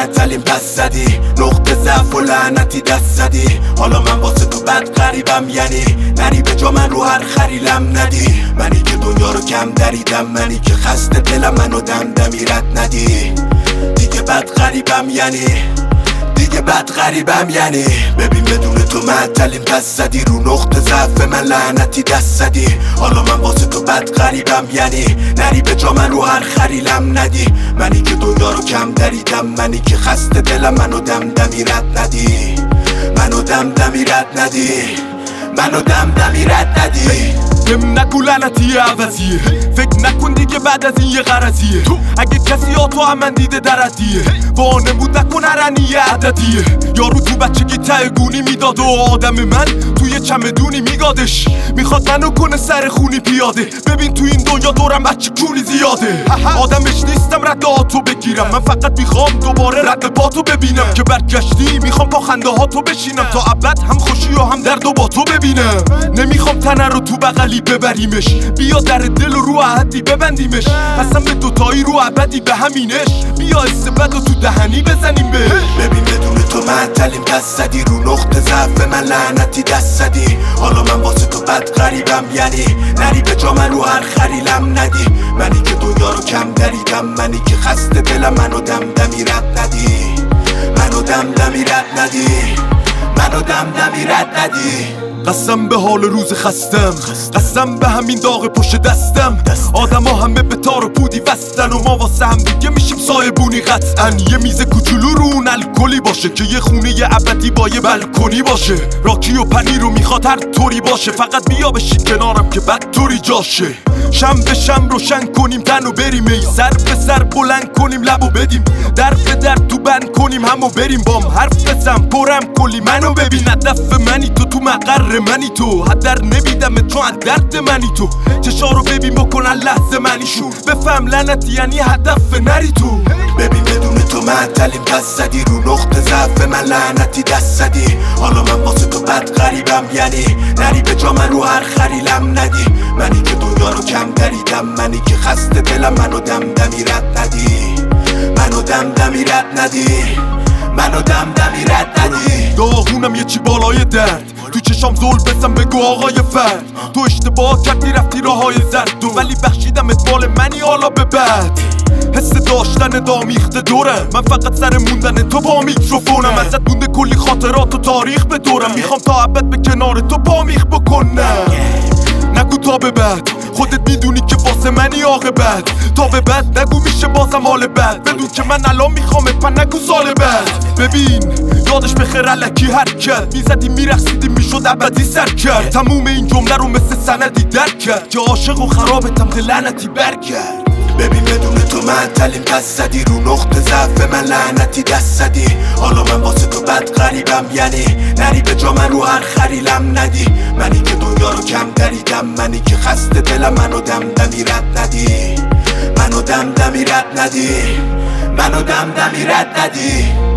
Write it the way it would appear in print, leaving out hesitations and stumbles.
معطلیم پس زدی، نقطه ضعف و لعنتی دست زدی. حالا من واسه تو بد غریبم، یعنی نری به جا من رو هر خریلم ندی. منی که دنیا رو کم دریدم، منی که خسته دلم منو دمدمی رد ندی. دیگه بد غریبم دیگه بد غریبم یعنی ببین بدون تو معطلیم پس زدی، رو نقطه ضعف من لعنتی دست زدی. حالا من واسه تو بد غریبم، یعنی نری به جا من رو هر خریلم ندی. منی که دنیا رو کم دریدم، منی که خسته دلم منو دمدمی رد ندی. منو دمدمی رد ندی. منو دمدمی رد ندی. بهم نگو لعنتی عوضیه، فکر نکن دیگه بعد از این یه غرضیه. اگه کسی تو هم من دیده دردیه، با نمود نکن هرنیه عددیه. یارو تو بچگی ته گونی میداد و آدم من توی چمدونی میگادش. میخواد منو کنه سر خونی پیاده، ببین تو این دنیا دورم بچه کونی زیاده. آدمش نیستم رد آتو بگیرم، من فقط میخوام دوباره رد پاتو ببینم. که برگشتی میخوام با خنده ها تو بشینم، تا ابد هم خوشی و هم درد و با تو ببینم. نمیخوام تنه رو تو بغلی ببریمش، بیا در دل رو عهدی ببندیمش. اصلا به دوتایی رو ابدی به همینش، بیا استبد و تو دهنی بزنیم بهش. ببین بدون تو معطلیم پس زدی، رو نقطه ضعف من لعنتی دست زدی. حالا من واسه تو بد غریبم، یعنی نری به جا من رو هر خریلم ندی. منی که دنیا رو کم دریدم، منی که خسته دلم منو دمدمی رد ندی. منو دمدمی رد ندی. منو دمدمی رد ندی. قسم به حال روز خستم، قسم به همین داغ پشت دستم. آدم ها همه به تار و پودی وستن و ما واسه هم دیگه میشیم سایبونی قطعا. یه میز کوچولو رو اون الکلی باشه، که یه خونه ابدی با یه بلکونی باشه. راکی و پنیر رو میخواد هر طوری باشه، فقط بیا بشین کنارم که بد طوری جاشه. شم به شم روشن کنیم تن و بریم، ای سر به سر بلند کنیم لبو بدیم. در به در تو بند کنیم همو بریم بام. حرف بزن پرم کلی منو ببین، هدف منی تو مقر منی تو. حدر نمیدم چون درد منی تو. چشارو ببین بکنن لحظه منی شور، بفهم لعنتی یعنی هدف نری تو. ببین بدون تو معطلیم پس زدی، رو نقطه ضعف من لعنتی دست زدی. حالا من واسه تو بد غریبم، یعنی نری به جا من رو هر خریلم ندی. منی که دنیا رو کم دریدم، منی که خسته دلم منو دمدمی رد ندی. منو دمدمی رد ندی. منو دمدمی رد ندی. داغونم یه چی بالای درد، تو چشام زل بزن بگو آقای فرد. تو اشتباه کردی رفتی راهای زرد، ولی بخشیدمت مال منی حالا به بعد. حس داشتن دامیخته دورم، من فقط سر موندن تو با میکروفونم. ازت مونده کلی خاطرات و تاریخ به دورم، میخوام تا ابد به کنار تو بامیخ بکنم. نگو تا به بعد، خودت میدونی که واسه منی عاقبت. تا به بعد نگو میشه بازم حال بد، بدون که من الان میخوامت پن نگو سال بعد. ببین یادش بخیر الکی حرکت میزدی میرخصیدی میشد ابدی سر کرد. تموم این جمله رو مثل سندی درک کرد، که عاشق و خرابتم که لعنتی برگرد. ببین بدون تو معطلیم پس زدی، رو نقطه ضعف من لعنتی دست زدی. حالا من واسه تو بد غریبم، یعنی نری به جا من رو هر خریلم ندی. منی که دنیا رو کم دریدم، منی که خسته دلم منو دمدمی رد ندی. منو دمدمی رد ندی. منو دمدمی رد ندی.